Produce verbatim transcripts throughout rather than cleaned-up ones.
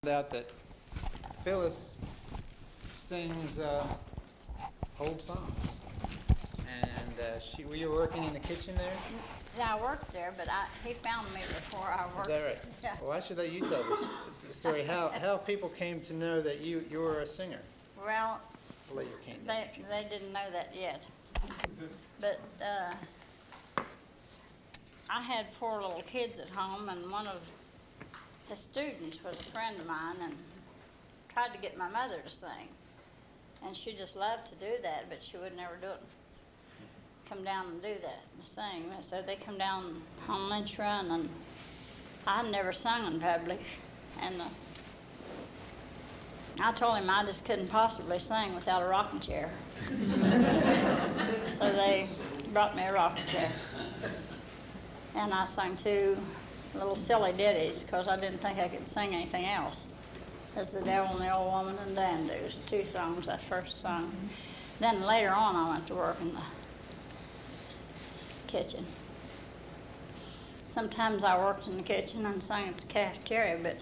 Out that Phyllis sings uh, old songs, and uh, she. Were you working in the kitchen there? Yeah, I worked there, but I, he found me before I worked. Is that right? Yeah. Well, I should let you tell this, the story. How how people came to know that you you were a singer. Well, I'll let your cane they down. they didn't know that yet, but uh, I had four little kids at home, and one of his students was a friend of mine, and tried to get my mother to sing, and she just loved to do that, but she would never do it. Come down and do that, to sing. So they come down on Lynch Run, and I never sung in public, and uh, I told him I just couldn't possibly sing without a rocking chair. So they brought me a rocking chair, and I sang two little silly ditties because I didn't think I could sing anything else. As the Devil and the Old Woman and Dan Do's, the two songs I first sung. Then later on I went to work in the kitchen. Sometimes I worked in the kitchen and sang at the cafeteria, but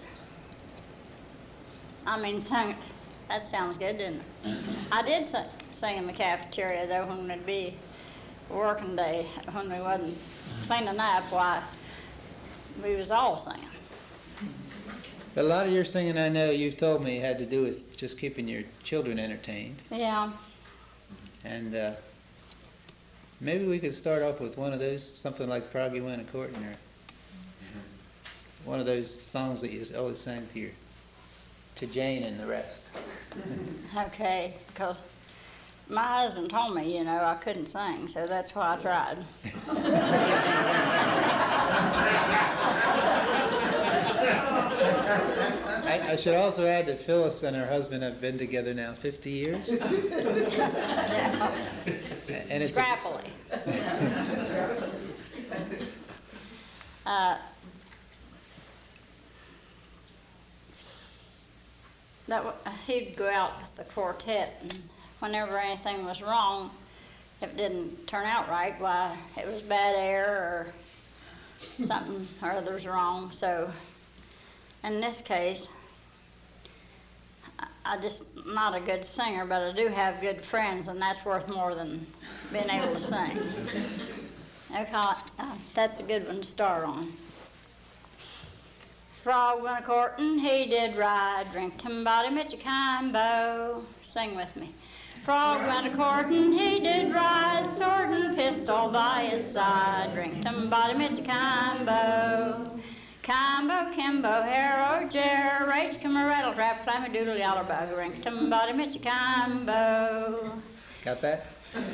I mean, sang, that sounds good, didn't it? I did sing, sing in the cafeteria though when it'd be working day, when we wasn't cleaning up, why we was all singing. But a lot of your singing, I know you've told me, had to do with just keeping your children entertained. Yeah. And uh, maybe we could start off with one of those, something like Froggy Went A-Courtin', or one of those songs that you always sang to your, to Jane and the rest. Okay, because my husband told me, you know, I couldn't sing, so that's why I tried. I, I should also add that Phyllis and her husband have been together now fifty years. Yeah. And it's Scrappily. uh, that w- he'd go out with the quartet, and whenever anything was wrong, if it didn't turn out right, why, it was bad air or something or other's wrong. So in this case, I- I just not a good singer, but I do have good friends, and that's worth more than being able to sing. Okay, uh, that's a good one to start on. Frog went a-courtin', he did ride, drinked him body Michicambo. Sing with me. Frog went a-courtin', he did ride, sword and pistol by his side, drinked him body Michicambo. Combo, Kimbo, Hero, Jer, Rach, Kimmer, Rattle, Trap, Flammy, Doodle, Yaller, Bug, Rinktum, Body, Michicambo. Got that?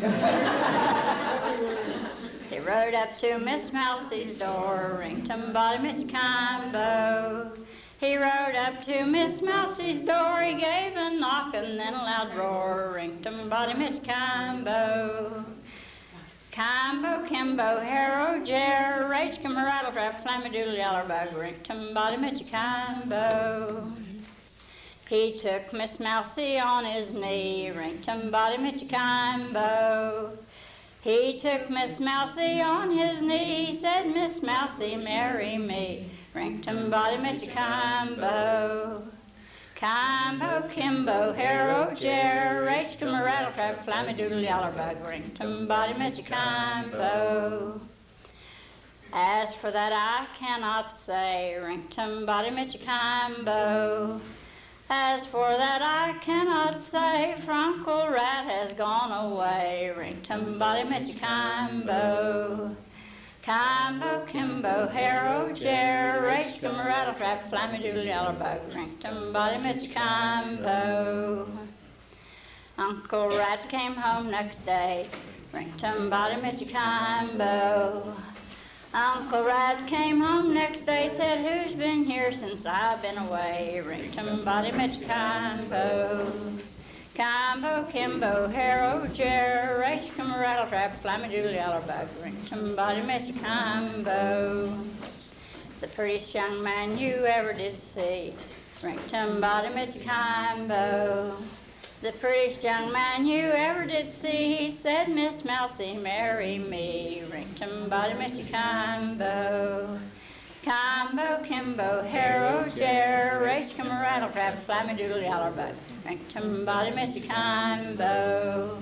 He rode up to Miss Mousie's door, Rinktum, Body, Michicambo. He rode up to Miss Mousie's door, he gave a knock and then a loud roar, Rinktum, Body, Michicambo. Combo, Kimbo, Hero, Jer, Rach, Kimmer, Rattle, Trap, Flammy, Doodle, Yaller, Bug, Rinktum, Body, Michicambo. He took Miss Mousie on his knee, Rinktum, Body, Michicambo. He took Miss Mousie on his knee, said, Miss Mousie, marry me, Rinktum, Body, Michicambo. Combo, Kimbo, Hero, Jer, Rach, Kimmer, Rattle, Trap, Flammy, Doodle, Yaller, Bug, Rinktum, Body, Michicambo. As for that I cannot say, Rinktum, Body, Michicambo. As for that I cannot say, Frunkle Rat has gone away, Rinktum, Body, Michicambo. Combo, Kimbo, Hero, Jer, Rach, Kimmer, Rattle, Trap, Flammy, Doodle, Yaller, Bug, Rinktum, Body, Michicambo. Uncle Rat came home next day, Rinktum, Body, Michicambo. Uncle Rat came home next day, said, who's been here since I've been away, Rinktum, Body, Michicambo. Combo, Kimbo, Hero, Jer, Rach, Kimmer, Rattle, Trap, Flammy, Doodle, Yaller, Bug, Rinktum, Body, Michicambo. The prettiest young man you ever did see, Rinktum, Body, Michicambo. The prettiest young man you ever did see, he said, Miss Mousie, marry me, Rinktum, Body, Michicambo. Combo, Kimbo, Hero, Jer, rage come a rattle trap, fly me doodle yaller bug. Drink somebody Missy Kimbo.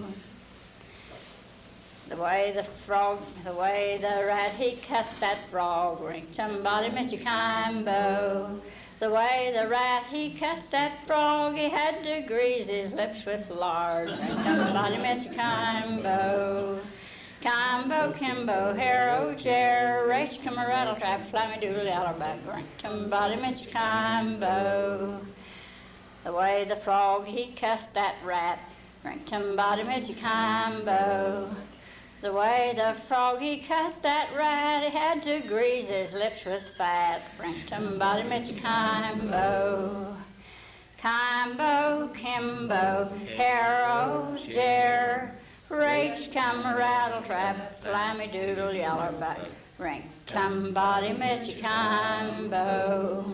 The way the frog, the way the rat, he cussed that frog. Drink somebody Missy Kimbo. The way the rat, he cussed that frog, he had to grease his lips with lard. Drink somebody Missy Kimbo. Kimbo, Kimbo, Hero, Jer, Rach, come a rattle trap, fly me doodle yaller bug. Drink somebody Missy Kimbo. The way the frog, he cussed that rat. Drink somebody Missy Kimbo. The way the frog, he cussed that rat, he had to grease his lips with fat. Bring somebody Mitchy Kimbo. Kimbo, Kimbo, Hero, Jer, Rach, come rattle trap, fly me doodle yaller bug. Bring somebody Mitchy Kimbo.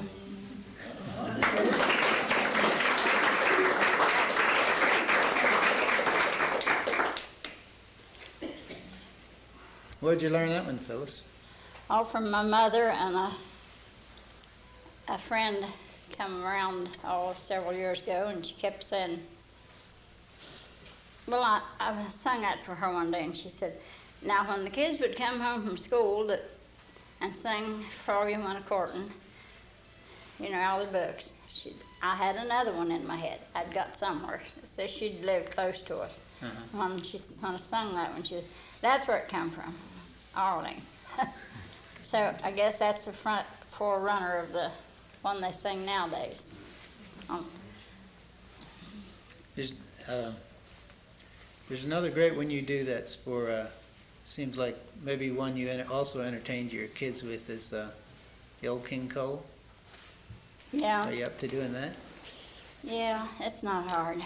Where'd you learn that one, Phyllis? All from my mother and a, a friend come around oh, several years ago, and she kept saying, well, I, I sung that for her one day, and she said, now when the kids would come home from school that, and sing Froggy Went A-Courtin', you know, all the books, she, I had another one in my head I'd got somewhere. So she'd lived close to us. Uh-huh. When she when I sung that one, she, that's where it come from, Arling. So I guess that's the front forerunner of the one they sing nowadays. Um, There's, uh, there's another great one you do that's for, uh, seems like maybe one you enter- also entertained your kids with is uh, the old King Cole. yeah, Are you up to doing that? yeah, it's not hard.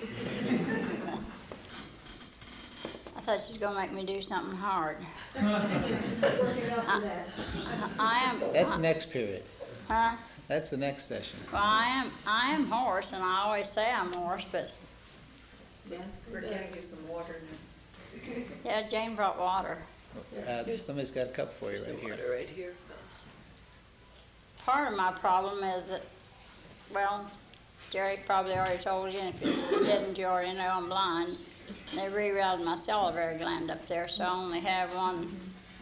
I thought she was gonna make me do something hard. Working up to that. I am. That's next period. Huh? That's the next session. Well, I am. I am hoarse, and I always say I'm hoarse, but We're getting you some water now. yeah, Jane brought water. Uh, somebody's got a cup for you right here. right here. Part of my problem is that, well, Jerry probably already told you, and if you didn't, you already know I'm blind. They rerouted my salivary gland up there, so I only have one,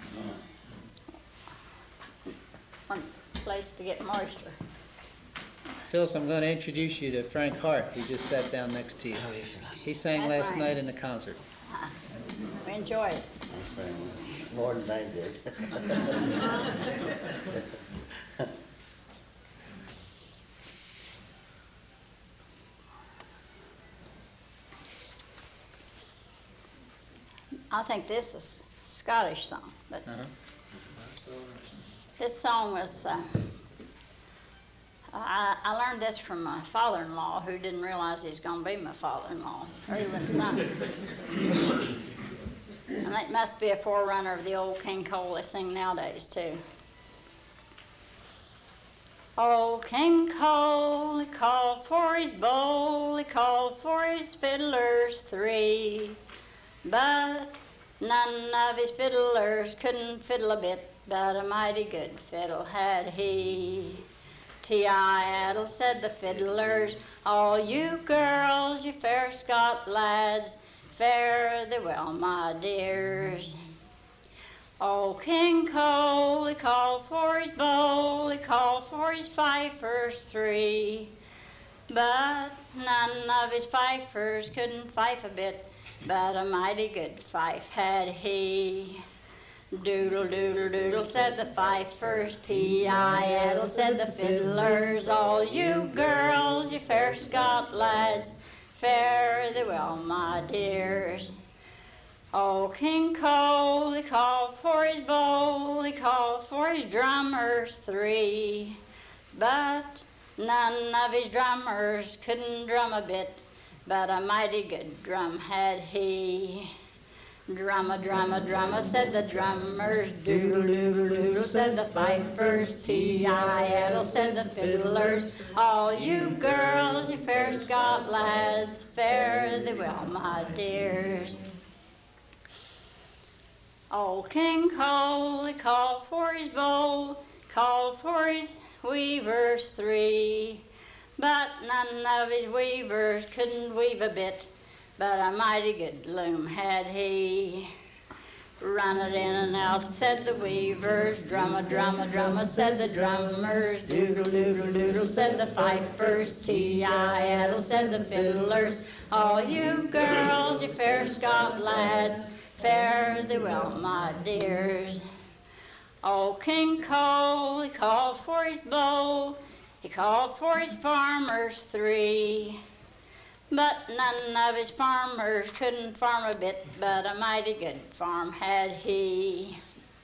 one place to get moisture. Phyllis, I'm going to introduce you to Frank Hart, who just sat down next to you. He sang Hi, last Frank. night in the concert. We enjoy it. Thanks very much. More than I did. I think this is a Scottish song, but Uh-huh. this song was, uh, I, I learned this from my father-in-law, who didn't realize he was going to be my father-in-law, or he wouldn't sing it. And it must be a forerunner of the old King Cole they sing nowadays, too. Old King Cole, he called for his bowl, he called for his fiddlers three. But none of his fiddlers couldn't fiddle a bit, but a mighty good fiddle had he. T-I-addle, said the fiddlers, all you girls, you fair Scot lads, fare thee well, my dears. Old King Cole, he called for his bowl, he called for his fifers three. But none of his fifers couldn't fife a bit, but a mighty good fife had he. Doodle, doodle, doodle, said the fifers, T-I-addle, said the fiddlers, all you girls, you fair Scot lads, fare thee well, my dears. Old King Cole, he called for his bowl, he called for his drummers three, but none of his drummers couldn't drum a bit, but a mighty good drum had he. Drumma, drumma, drumma, said the drummers, doodle, doodle, doodle, said the fifers, T-I-addle, said the fiddlers, all you girls, you fair Scot lads, fare thee well, my dears. Old King Cole, he called for his bowl, called for his weavers three, But none of his weavers couldn't weave a bit, but a mighty good loom had he. Run it in and out, said the weavers. Drum a drum a drum a, said the drummers. Doodle doodle doodle, said the fifers. Tee-I-addle, said the fiddlers. All you girls, you fair Scot lads, fare thee well, my dears. Old King Cole, he called for his bow, he called for his farmers three. But none of his farmers couldn't farm a bit, but a mighty good farm had he.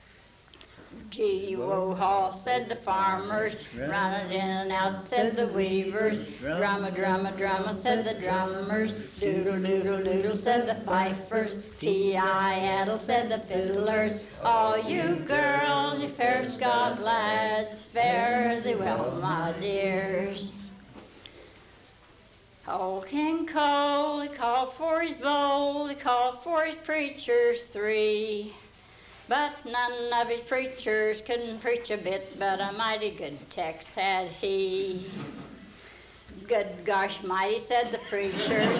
Gee-wo-haw, said the farmers, run it in and out, said the weavers. Drum a drum a drum a, said the drummers. Doodle doodle doodle, said the fifers. Tee-I-addle, said the fiddlers. All you girls, you fair Scot lads, fare thee well, my dears. Old King Cole, he called for his bowl, he called for his preachers three. But none of his preachers couldn't preach a bit, but a mighty good text had he. Good gosh mighty, said the preachers.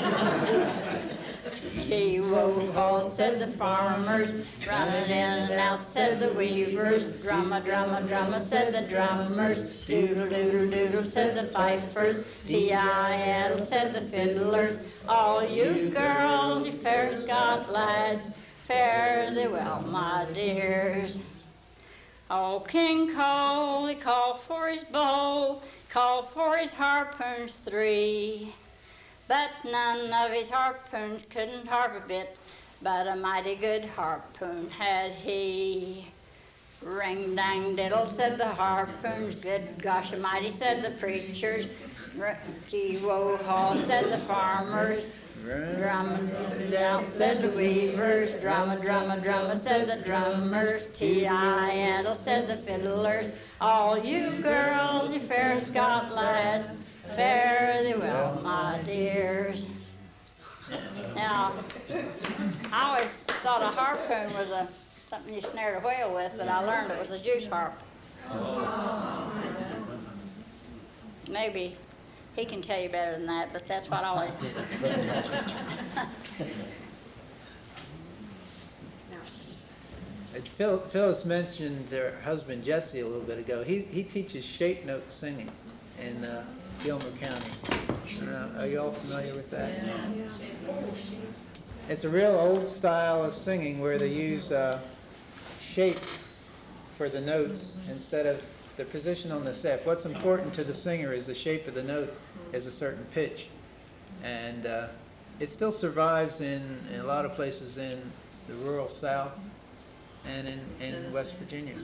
Gee-wo-haw, said the farmers. Run it in and out, said the weavers. Drum a drum a drum a, said the drummers. Doodle doodle doodle, said the fifers. Tee-I-addle, said the fiddlers. All you girls, you fair Scot lads, fare thee well, my dears. Old King Cole, he called for his bow, called for his harpoons three. But none of his harpoons couldn't harp a bit, but a mighty good harpoon had he. Ring-dang-diddle, said the harpoons. Good gosh almighty, said the preachers. Gee-wo-haw, said the farmers. Drum-a-down, said the weavers. Drum-a-drum-a-drum-a, said the drummers. Tee-I-addle, said the fiddlers. All you girls, you fair Scot lads, fare thee well, my dears. Now, I always thought a harpoon was a something you snared a whale with, but I learned it was a juice harp. Maybe he can tell you better than that, but that's what I always did. Uh, Phil, Phyllis mentioned her husband Jesse a little bit ago. He, he teaches shape note singing in uh, Gilmer County. I don't know, are you all familiar with that? It's a real old style of singing where they use uh, shapes for the notes instead of the position on the step. What's important to the singer is the shape of the note is a certain pitch. And uh, it still survives in, in a lot of places in the rural South and in, in West Virginia.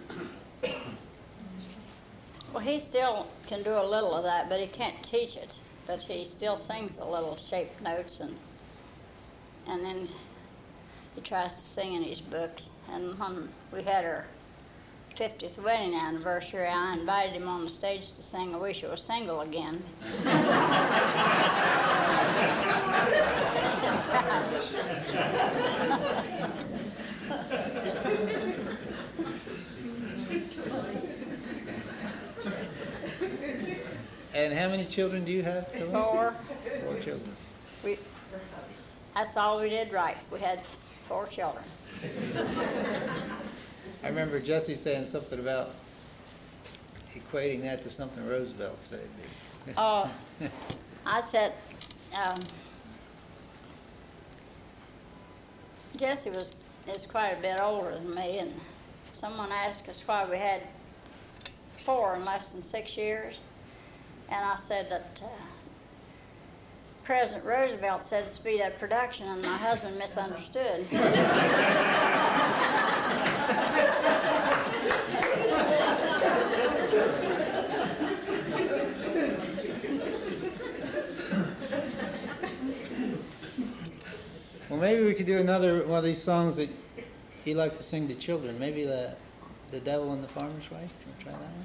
Well, he still can do a little of that, but he can't teach it. But he still sings the little shaped notes, and and then he tries to sing in his books. And when we had our fiftieth wedding anniversary, I invited him on the stage to sing I Wish I Was Single Again. And how many children do you have, Phyllis? Four. Four children. We, that's all we did right. We had four children. I remember Jesse saying something about equating that to something Roosevelt said. Uh, I said, um, Jesse was is quite a bit older than me, and someone asked us why we had four in less than six years. And I said that uh, President Roosevelt said to speed up production, and my husband misunderstood. Well, maybe we could do another one of these songs that you like to sing to children. Maybe the the Devil and the Farmer's Wife. Can we try that one?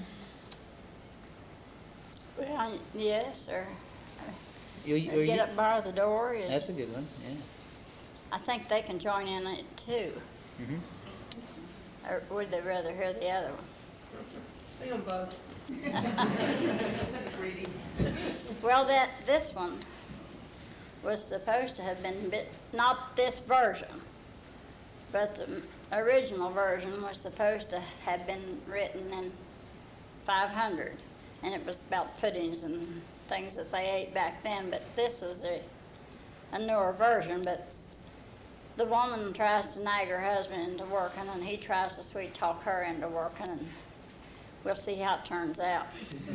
Well, yes, or You, you, or you- get up, bar the door. Is, That's a good one. Yeah. I think they can join in it too. Mm-hmm. Or would they rather hear the other one? Sing them both. Well, that, this one was supposed to have been, bit, not this version, but the original version was supposed to have been written in five hundred. And it was about puddings and things that they ate back then, but this is a, a newer version. But the woman tries to nag her husband into working, and he tries to sweet talk her into working, and we'll see how it turns out.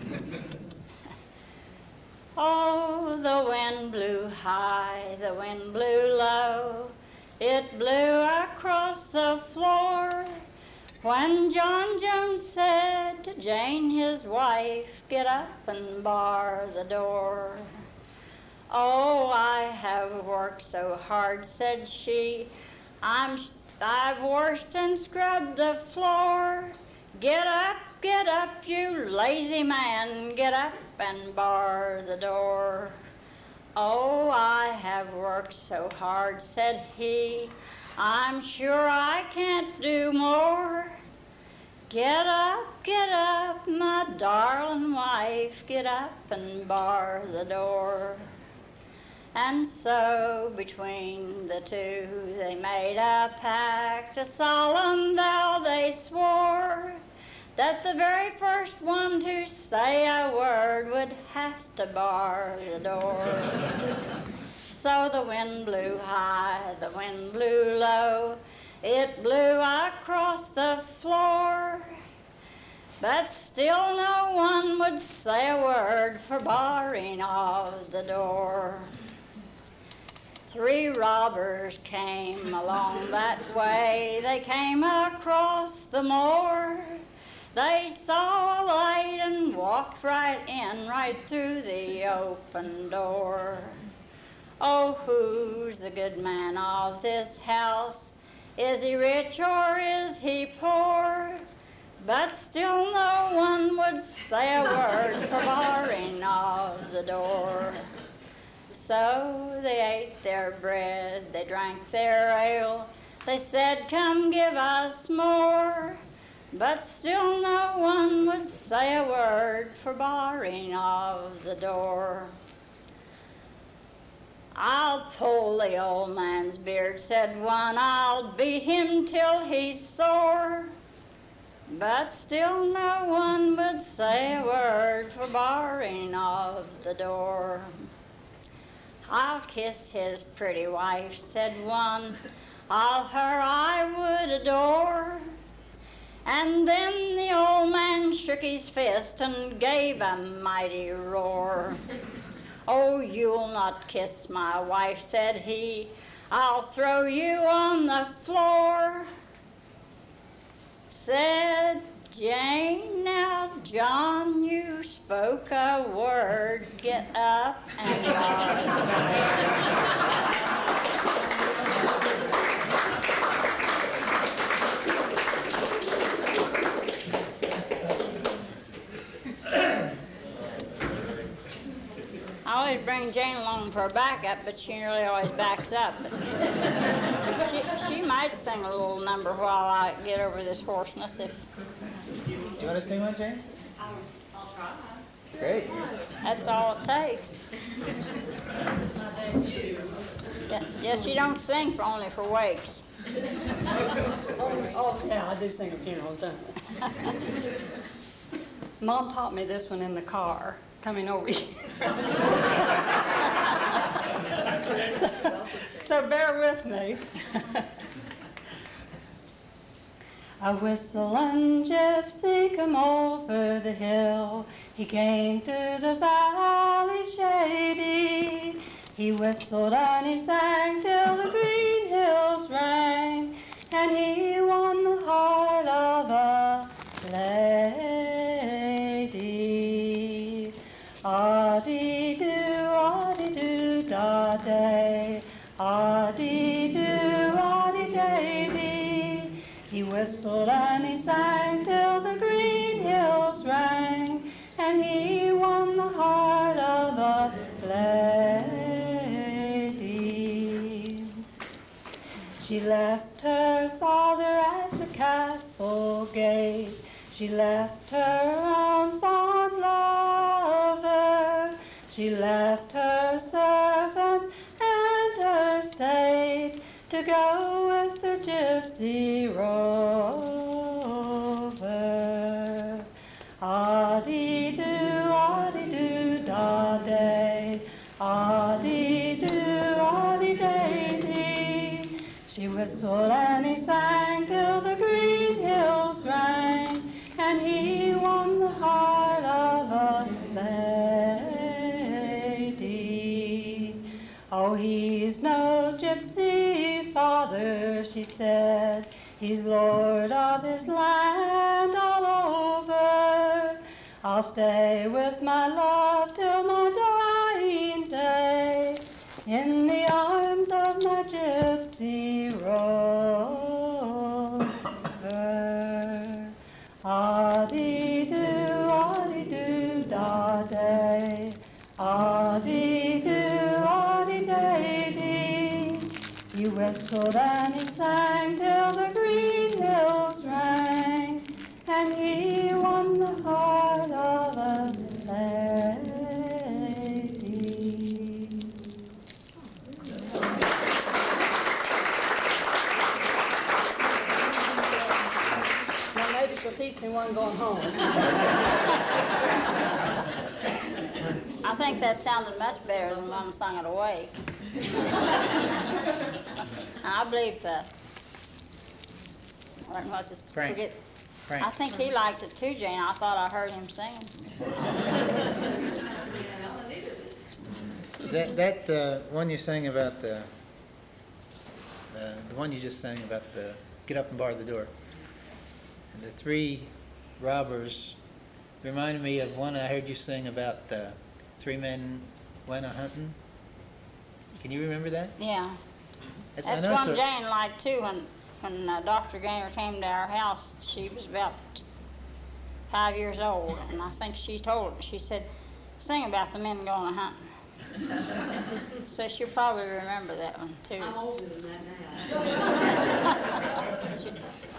Oh, the wind blew high, the wind blew low, it blew across the floor. When John Jones said to Jane, his wife, get up and bar the door. Oh, I have worked so hard, said she, I'm, I've washed and scrubbed the floor. Get up, get up, you lazy man, get up and bar the door. Oh, I have worked so hard, said he, I'm sure I can't do more. Get up, get up, my darling wife, get up and bar the door. And so between the two they made a pact, a solemn vow they swore, that the very first one to say a word would have to bar the door. So the wind blew high, the wind blew low, it blew across the floor, but still no one would say a word for barring of the door. Three robbers came along that way, they came across the moor. They saw a light and walked right in, right through the open door. Oh, who's the good man of this house? Is he rich or is he poor? But still no one would say a word for barring of the door. So they ate their bread, they drank their ale, they said, come give us more. But still no one would say a word for barring of the door. I'll pull the old man's beard, said one, I'll beat him till he's sore. But still no one would say a word for barring of the door. I'll kiss his pretty wife, said one, all her I would adore. And then the old man shook his fist and gave a mighty roar. Oh, you'll not kiss my wife, said he, I'll throw you on the floor. Said Jane, now John, you spoke a word, get up and go. I always bring Jane along for a backup, but she nearly always backs up. she, she might sing a little number while I get over this hoarseness. If Do you want to sing one, James? I'll, I'll try. Great. That's all it takes. Yeah, yeah, she don't sing for only for wakes. Oh, oh, yeah, I do sing at funerals, don't I? Mom taught me this one in the car coming over here. so, so bear with me. A whistling gypsy come over the hill. He came through the valley shady. He whistled and he sang till the green hills rang, and he won the heart of a lady. Ah-dee-doo, ah-dee-doo, da-day, ah-dee-doo, ah-dee-day-dee. He whistled and he sang till the green hills rang, and he won the heart of a lady. She left her father at the castle gate. She left her own fond lover. She left her servants and her state to go with the gypsy rover. Ah-dee-doo, ah-dee-doo, da-day, ah-dee-doo, ah-dee-day-dee. She whistled and he sang till the green hills rang, and he won the heart of a lady. Oh, he's no gypsy father, she said, he's lord of his land all over. I'll stay with my love till my dying day, in the arms of my gypsy rover. Ah-dee-doo, ah-dee-doo, da-day, ah-dee-doo, ah-dee-day-dee. He whistled and he sang till the green hills rang, and he won the heart of a lady. Now maybe she'll teach me one going home. I think that sounded much better than one sung it away. I believe that. I don't know what this, Frank. forget. Frank. I think he liked it too, Jane. I thought I heard him singing. That, that uh, one you sang about the, uh, the one you just sang about the, get up and bar the door. And the three robbers reminded me of one I heard you sing about the three men went a-hunting. Can you remember that? Yeah. That's, I That's know it's one a- Jane liked too. When when uh, Doctor Gaynor came to our house, she was about five years old, and I think she told she said, "Sing about the men going a hunting." So she'll probably remember that one too. I'm older than that now. She-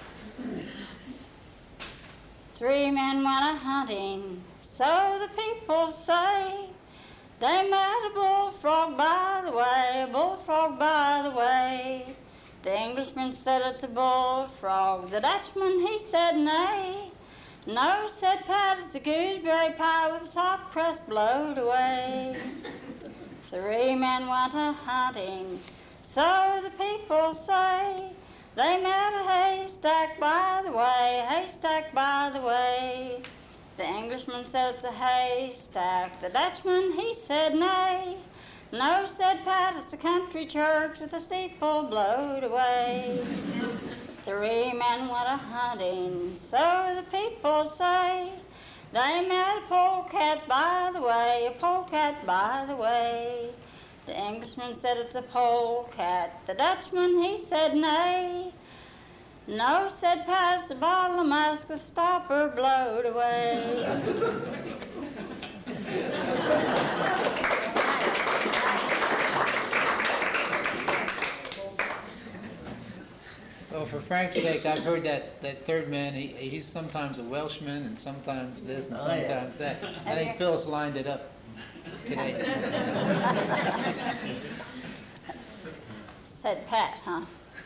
Three men went a hunting, so the people say. They met a bullfrog by the way, a bullfrog by the way. The Englishman said it's a bullfrog, the Dutchman he said nay. No, said Pat, it's a gooseberry pie with the top crust blowed away. Three men went a hunting, so the people say. They met a haystack by the way, haystack by the way. The Englishman said it's a haystack, the Dutchman he said nay. No, said Pat, it's a country church with a steeple blowed away. Three men went a hunting, so the people say. They met a polecat by the way, a polecat by the way. The Englishman said it's a polecat, the Dutchman he said nay. No, said Pat, it's a bottle of musk with stopper blowed away. Well, for Frank's sake, I've heard that, that third man, he, he's sometimes a Welshman and sometimes this and Oh, yeah. sometimes that. I think Phyllis lined it up today. Said Pat, huh?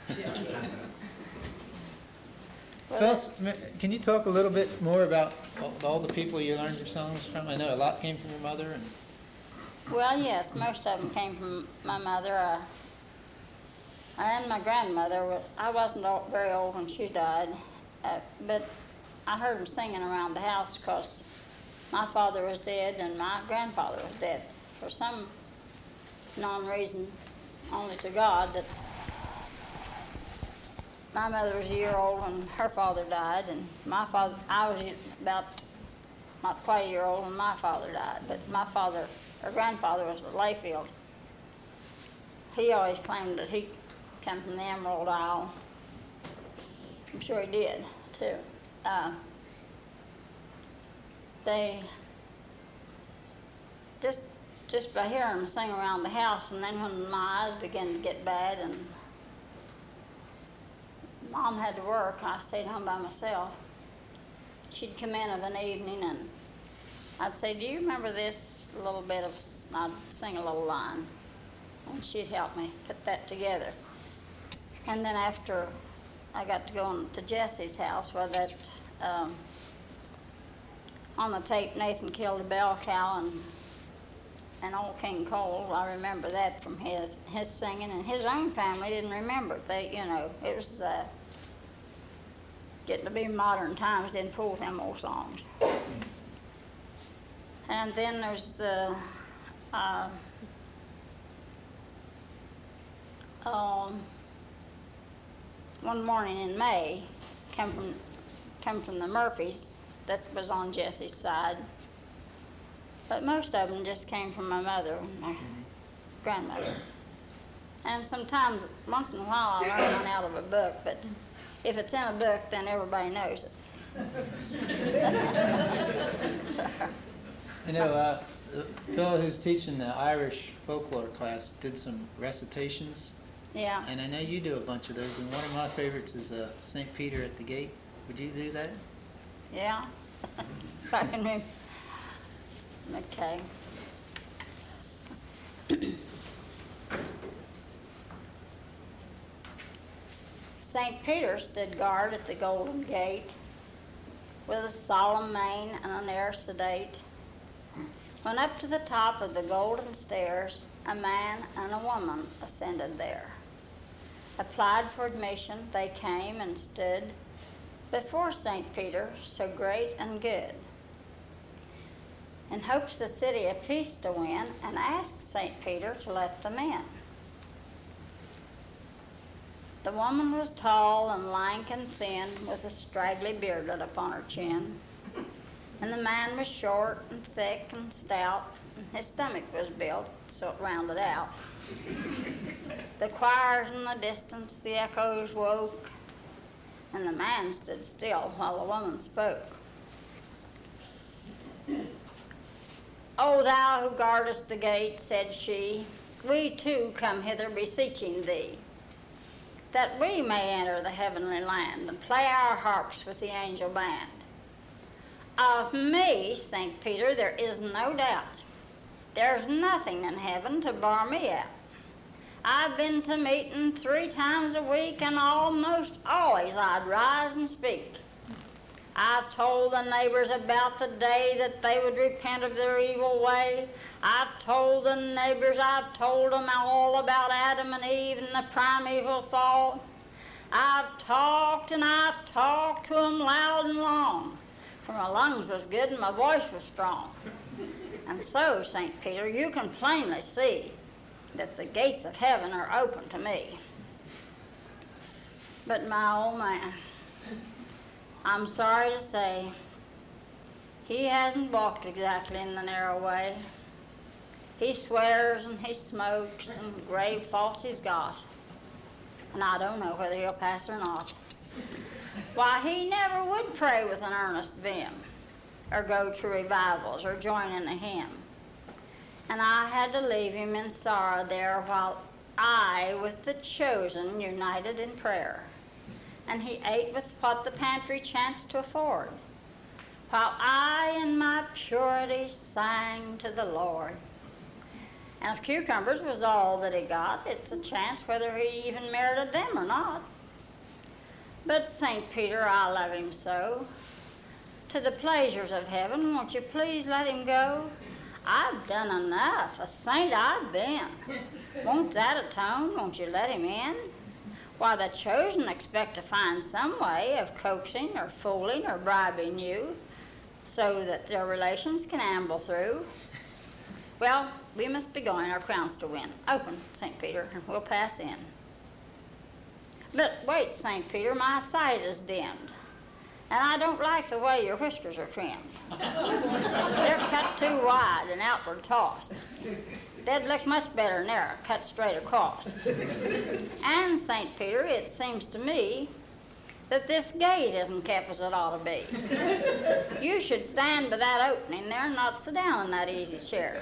Well, Phyllis, ma- can you talk a little bit more about all, all the people you learned your songs from? I know a lot came from your mother and Well, yes, most of them came from my mother. Uh, and my grandmother. Was, I wasn't old, very old when she died, uh, but I heard them singing around the house because my father was dead and my grandfather was dead. For some known reason, only to God, that my mother was a year old when her father died, and my father, I was about not quite a year old when my father died, but my father, or grandfather, was at Layfield. He always claimed that he come from the Emerald Isle. I'm sure he did, too. Uh, they, just, just by hearing them sing around the house, and then when my eyes began to get bad and Mom had to work, I stayed home by myself. She'd come in of an evening and I'd say, "Do you remember this a little bit of, I'd sing a little line, and she'd help me put that together. And then after I got to go on to Jesse's house, where that, um, on the tape, Nathan killed a bell cow and, and old King Cole, I remember that from his, his singing, and his own family didn't remember it. They, you know, it was, uh, getting to be modern times, didn't fool with them old songs. And then there's the, uh, um, one morning in May, come from, come from the Murphys, that was on Jesse's side. But most of them just came from my mother and my grandmother. And sometimes, once in a while, I learn one out of a book, but if it's in a book, then everybody knows it. You know, uh, the fellow who's teaching the Irish folklore class did some recitations, Yeah, and I know you do a bunch of those, and one of my favorites is uh, Saint Peter at the Gate. Would you do that? yeah. If I can remember. Okay. Saint Peter stood guard at the Golden Gate with a solemn mien and an air sedate. When up to the top of the golden stairs, a man and a woman ascended there. Applied for admission, they came and stood before Saint Peter, so great and good, in hopes the city a peace to win, and asked Saint Peter to let them in. The woman was tall and lank and thin, with a straggly beardlet upon her chin. And the man was short and thick and stout, and his stomach was built so it rounded out. The choirs in the distance, the echoes woke, and the man stood still while the woman spoke. "O thou who guardest the gate," said she, "we too come hither beseeching thee, that we may enter the heavenly land and play our harps with the angel band. Of me, Saint Peter, there is no doubt. There's nothing in heaven to bar me out. I've been to meeting three times a week, and almost always I'd rise and speak. I've told the neighbors about the day that they would repent of their evil way. I've told the neighbors, I've told them all about Adam and Eve and the primeval fall. I've talked and I've talked to them loud and long, for my lungs was good and my voice was strong. And so, Saint Peter, you can plainly see that the gates of heaven are open to me. But my old man, I'm sorry to say, he hasn't walked exactly in the narrow way. He swears and he smokes, and grave faults he's got, and I don't know whether he'll pass or not. Why, he never would pray with an earnest vim, or go to revivals, or join in a hymn. And I had to leave him in sorrow there, while I, with the chosen, united in prayer. And he ate with what the pantry chanced to afford, while I in my purity sang to the Lord. And if cucumbers was all that he got, it's a chance whether he even merited them or not. But Saint Peter, I love him so. To the pleasures of heaven, won't you please let him go? I've done enough, a saint I've been. Won't that atone? Won't you let him in? Why, the chosen expect to find some way of coaxing or fooling or bribing you, so that their relations can amble through. Well, we must be going, our crowns to win. Open, Saint Peter, and we'll pass in. But wait, Saint Peter, my sight is dimmed, and I don't like the way your whiskers are trimmed. They're cut too wide and outward tossed. They'd look much better than they're cut straight across. And, Saint Peter, it seems to me that this gate isn't kept as it ought to be. You should stand by that opening there and not sit down in that easy chair.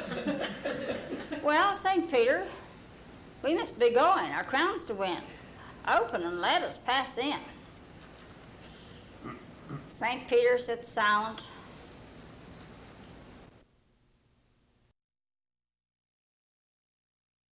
Well, Saint Peter, we must be going, our crowns to win. Open and let us pass in. Saint Peter sits silent,